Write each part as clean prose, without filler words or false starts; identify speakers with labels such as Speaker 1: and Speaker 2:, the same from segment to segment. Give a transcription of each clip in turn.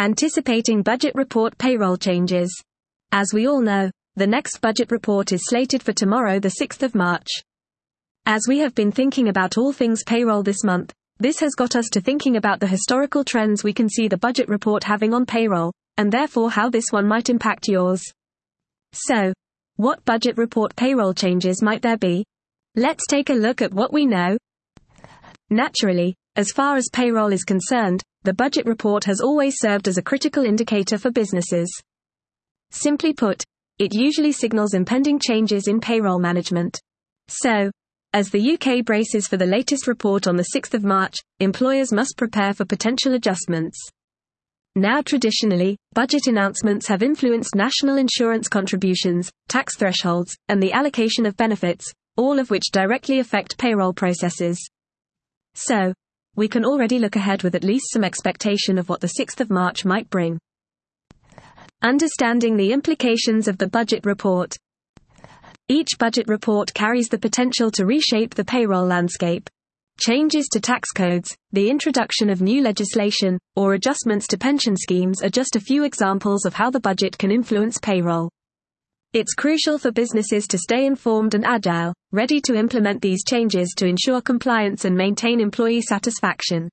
Speaker 1: Anticipating budget report payroll changes. As we all know, the next budget report is slated for tomorrow, the 6th of March. As we have been thinking about all things payroll this month, this has got us to thinking about the historical trends we can see the budget report having on payroll, and therefore how this one might impact yours. So, what budget report payroll changes might there be? Let's take a look at what we know. Naturally, as far as payroll is concerned, the budget report has always served as a critical indicator for businesses. Simply put, it usually signals impending changes in payroll management. So, as the UK braces for the latest report on the 6th of March, employers must prepare for potential adjustments. Now traditionally, budget announcements have influenced national insurance contributions, tax thresholds, and the allocation of benefits, all of which directly affect payroll processes. So, we can already look ahead with at least some expectation of what the 6th of March might bring. Understanding the implications of the budget report. Each budget report carries the potential to reshape the payroll landscape. Changes to tax codes, the introduction of new legislation, or adjustments to pension schemes are just a few examples of how the budget can influence payroll. It's crucial for businesses to stay informed and agile, ready to implement these changes to ensure compliance and maintain employee satisfaction.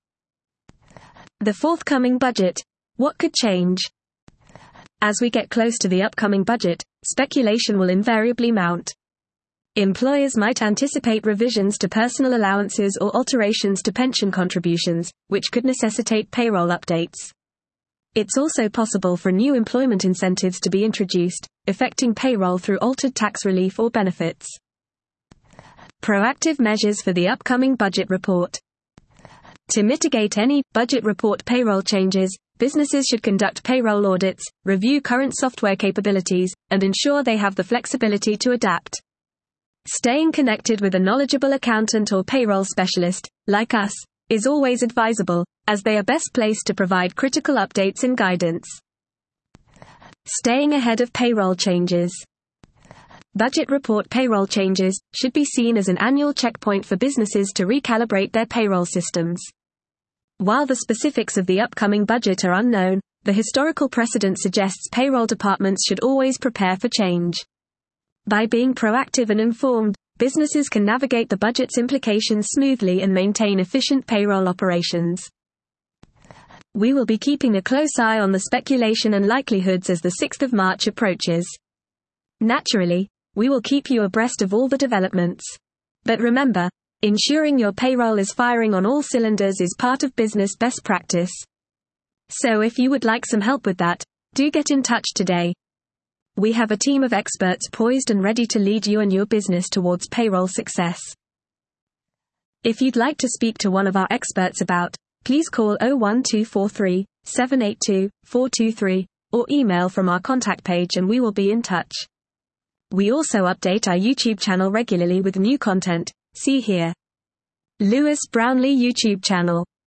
Speaker 1: The forthcoming budget. What could change? As we get close to the upcoming budget, speculation will invariably mount. Employers might anticipate revisions to personal allowances or alterations to pension contributions, which could necessitate payroll updates. It's also possible for new employment incentives to be introduced, affecting payroll through altered tax relief or benefits. Proactive measures for the upcoming budget report. To mitigate any budget report payroll changes, businesses should conduct payroll audits, review current software capabilities, and ensure they have the flexibility to adapt. Staying connected with a knowledgeable accountant or payroll specialist, like us, is always advisable, as they are best placed to provide critical updates and guidance. Staying ahead of payroll changes. Budget report payroll changes should be seen as an annual checkpoint for businesses to recalibrate their payroll systems. While the specifics of the upcoming budget are unknown, the historical precedent suggests payroll departments should always prepare for change. By being proactive and informed, businesses can navigate the budget's implications smoothly and maintain efficient payroll operations. We will be keeping a close eye on the speculation and likelihoods as the 6th of March approaches. Naturally, we will keep you abreast of all the developments. But remember, ensuring your payroll is firing on all cylinders is part of business best practice. So if you would like some help with that, do get in touch today. We have a team of experts poised and ready to lead you and your business towards payroll success. If you'd like to speak to one of our experts about, please call 01243 782 423 or email from our contact page and we will be in touch. We also update our YouTube channel regularly with new content. See here. Lewis Brownlee YouTube channel.